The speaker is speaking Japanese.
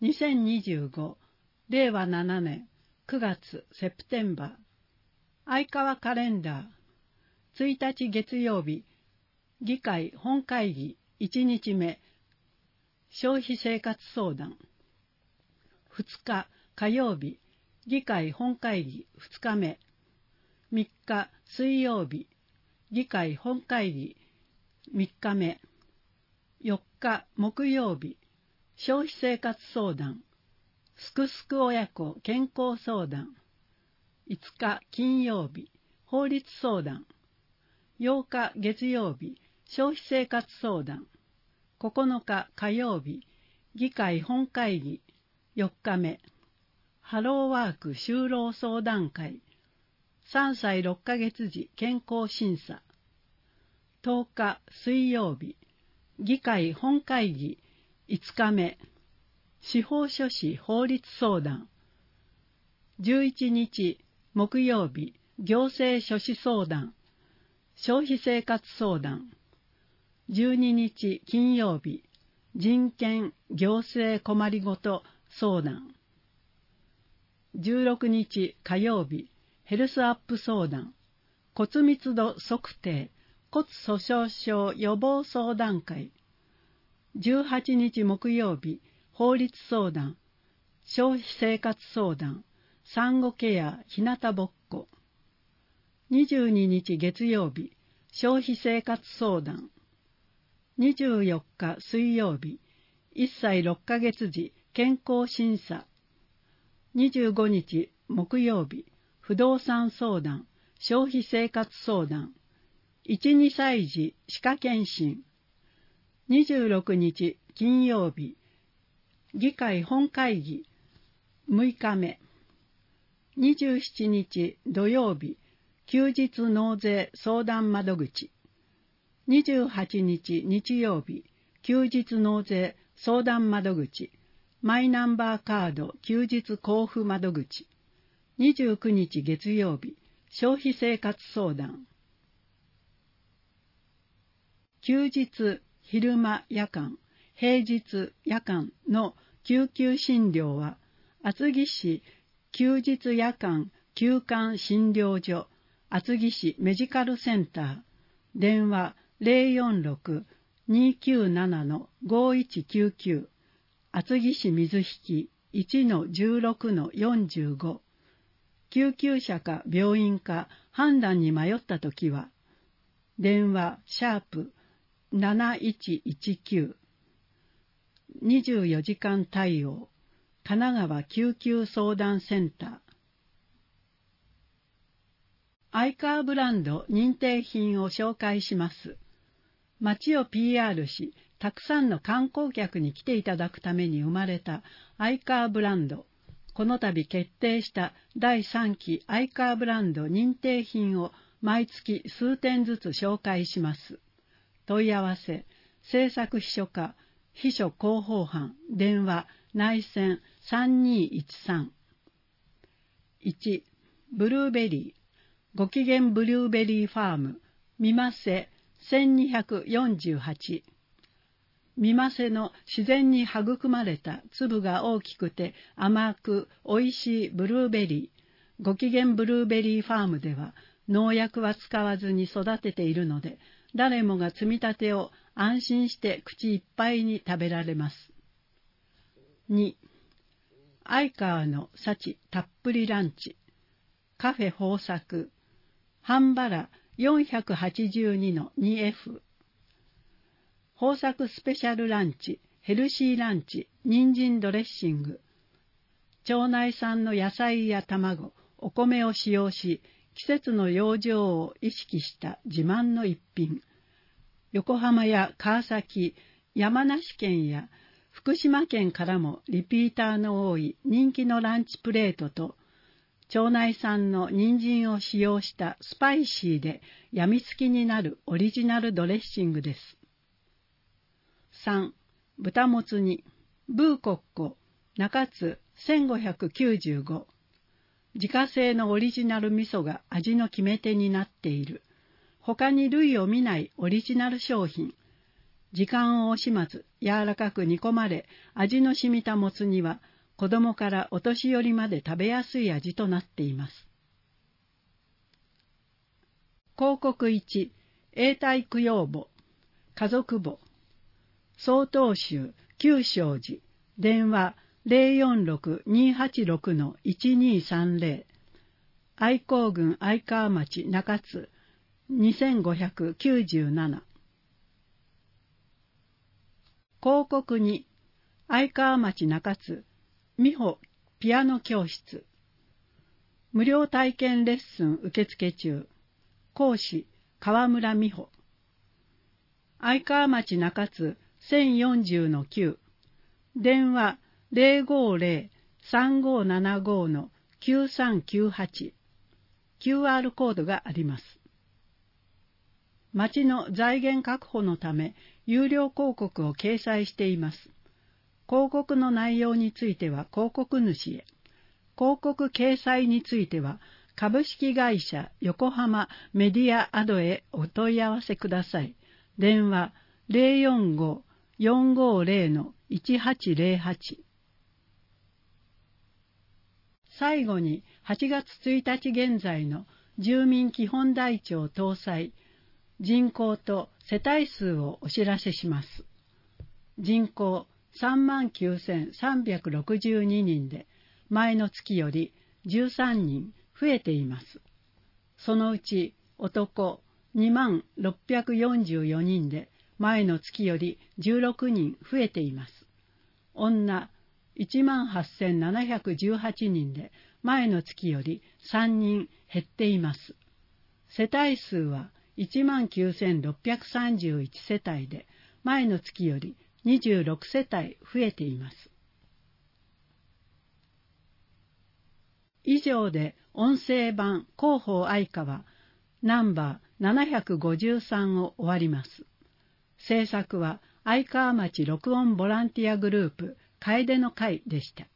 2025令和7年9月セプテンバー相川カレンダー1日月曜日議会本会議1日目消費生活相談2日火曜日議会本会議2日目3日水曜日議会本会議3日目4日木曜日消費生活相談すくすく親子健康相談5日金曜日法律相談8日月曜日消費生活相談9日火曜日議会本会議4日目ハローワーク就労相談会3歳6ヶ月児健康審査10日水曜日議会本会議5日目司法書士法律相談11日木曜日行政書士相談消費生活相談12日金曜日人権行政困りごと相談16日火曜日ヘルスアップ相談骨密度測定骨粗しょう症予防相談会18日木曜日法律相談消費生活相談産後ケアひなたぼっこ22日月曜日消費生活相談24日水曜日1歳6ヶ月児健康審査25日木曜日不動産相談消費生活相談1、2歳児歯科検診26日金曜日議会本会議6日目27日土曜日休日納税相談窓口28日日曜日休日納税相談窓口マイナンバーカード休日交付窓口29日月曜日消費生活相談休日昼間夜間平日夜間の救急診療は厚木市休日夜間急患診療所厚木市メディカルセンター電話 046-297-5199 厚木市水引 1-16-45 救急車か病院か判断に迷ったときは電話#7119 24時間対応神奈川救急相談センターアイカーブランド認定品を紹介します。町を PR し、たくさんの観光客に来ていただくために生まれたアイカーブランド。この度決定した第3期アイカーブランド認定品を毎月数点ずつ紹介します。問い合わせ、制作秘書課、秘書広報班、電話、内線3213。1、ブルーベリー。ごきげんブルーベリーファーム、みませ1248。みませの自然に育まれた粒が大きくて甘くおいしいブルーベリー。ごきげんブルーベリーファームでは農薬は使わずに育てているので、誰もが摘みたてを安心して口いっぱいに食べられます。2、アイカーの幸たっぷりランチ。カフェ豊作。半原 482-2F 豊作スペシャルランチヘルシーランチ人参ドレッシング町内産の野菜や卵お米を使用し季節の養生を意識した自慢の一品横浜や川崎山梨県や福島県からもリピーターの多い人気のランチプレートと町内産の人参を使用したスパイシーでやみつきになるオリジナルドレッシングです。3、豚もつ煮、ブーコッコ、中津1595。自家製のオリジナル味噌が味の決め手になっている。他に類を見ないオリジナル商品。 時間を惜しまず柔らかく煮込まれ、味の染みたもつ煮は子供からお年寄りまで食べやすい味となっています。広告1、永代供養簿、家族簿、曹洞宗九正寺、電話 046-286-1230、愛好郡愛川町中津2597。広告2、愛川町中津美穂ピアノ教室、無料体験レッスン受付中、講師川村美穂、愛川町中津1040-9、電話 050-3575-9398、QR コードがあります。町の財源確保のため、有料広告を掲載しています。広告の内容については広告主へ、広告掲載については株式会社横浜メディアアドへお問い合わせください。電話 045-450-1808。最後に8月1日現在の住民基本台帳搭載人口と世帯数をお知らせします。人口39,362人で、前の月より13人増えています。そのうち男2644人で、前の月より16人増えています。女18,718人で、前の月より3人減っています。世帯数は19,631世帯で、前の月より26世帯増えています。以上で音声版広報愛川ナンバー753を終わります。制作は愛川町録音ボランティアグループ楓の会でした。